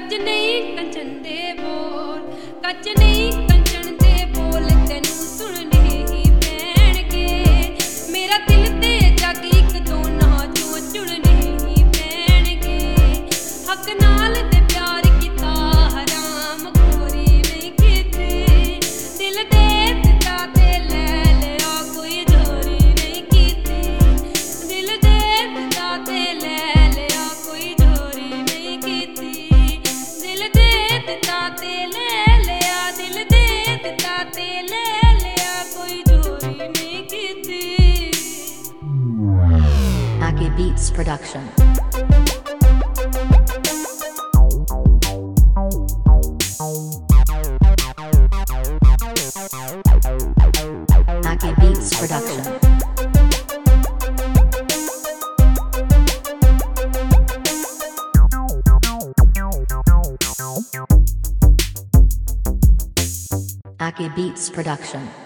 ਕੱਚ ਨਹੀਂ ਕੰਚਨ ਦੇ ਬੋਲ, ਕੱਚ ਨਹੀਂ ਕੰਚਨ ਦੇ ਬੋਲ ਤੈਨੂੰ ਸੁਣਨੇ ਹੀ ਪੈਣਗੇ। ਮੇਰਾ ਦਿਲ ਤੇ ਜੱਗ ਇੱਕ ਦੋਨਾਂ ਚੋਂ ਚੁਣਨੇ ਹੀ ਪੈਣਗੇ। ਹੱਕ ਨਾਲ ਤੇ ਪਿਆਰ ਕੀਤਾ ਹਰਾਮ ਖੋਰੀ ਨਹੀਂ ਕੀਤੀ। ਦਿਲ ਦੇ ਦਿੱਤਾ ਤੇ ਲੈ ਲਿਆ ਕੋਈ ਚੋਰੀ ਨਹੀਂ ਕੀਤੀ। ਦਿਲ ਦੇ ਦਿੱਤਾ ਤੇ ਲੈ ਲਿਆ ਕੋਈ ਚੋਰੀ ਨਹੀਂ ਕੀਤੀ। ਦਿਲ ਦੇ ਦਿੱਤਾ ਤੇ ਲੈ ਲਿਆ, ਦਿਲ ਦੇ ਦਿੱਤਾ ਤੇ ਲੈ ਲਿਆ ਕੋਈ ਚੋਰੀ ਨਹੀਂ ਕੀਤੀ। Aki Beats Production. Aki Beats Production. Aki Beats Production.